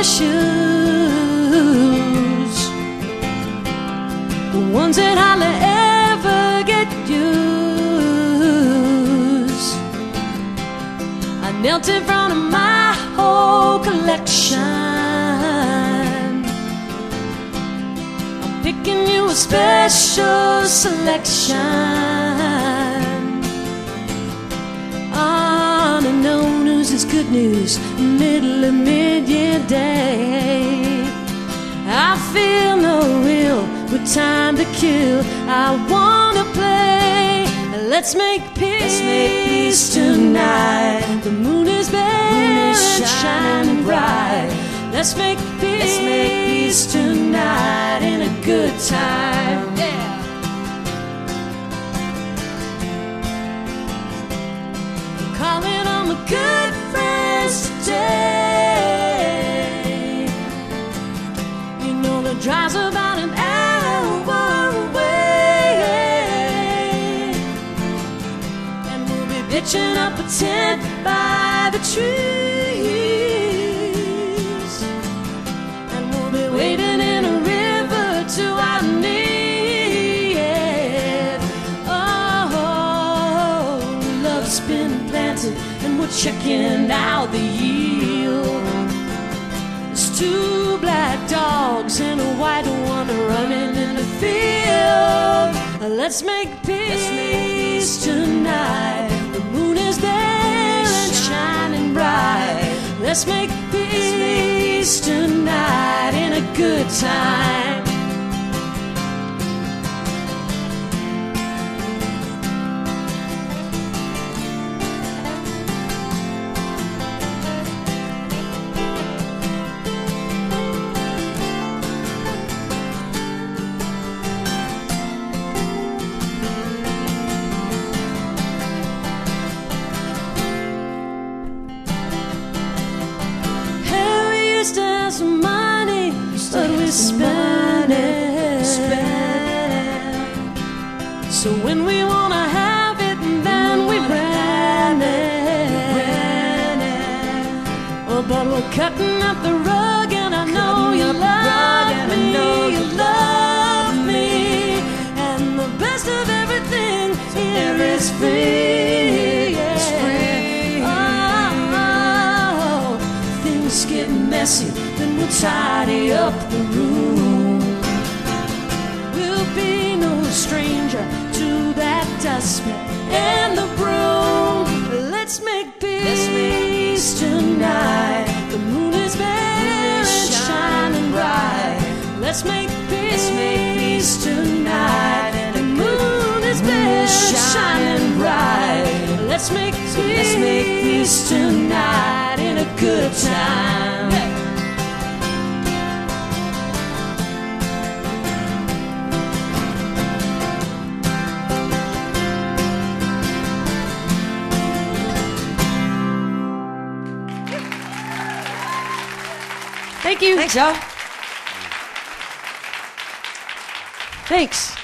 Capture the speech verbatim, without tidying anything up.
shoes, the ones that hardly ever get used. I knelt in front of my whole collection. I'm picking you a special selection. Unknown news is good news, middle of mid-year day. I feel no will with time to kill. I wanna play. Let's make peace, Let's make peace tonight. The moon is bare and shining bright. Let's make peace, Let's make peace tonight in a good time. Yeah. Calling on the good friends today. You know the drive's about an hour away, and we'll be pitching up a tent by the trees, and we'll be wading in a river to our knees. Oh, love's been planted and we're checking out the yield. There's two black dogs and a white one running in the field. Let's make peace tonight. The moon is there and shining bright. Let's make peace tonight in a good time. Some money, but we spend it. So when we wanna have it, then we ran it. Oh, but we're cutting up the rug, and I know you love me. You love me, and the best of everything here is free. Oh, things get messy. We'll tidy up the room. We'll be no stranger to that dustman and the broom. Let's make peace tonight. The moon is bare and shining bright. Let's make peace tonight. The moon is bare and shining bright. Let's make peace tonight in a good time. Thank you. Thanks, y'all. Thanks.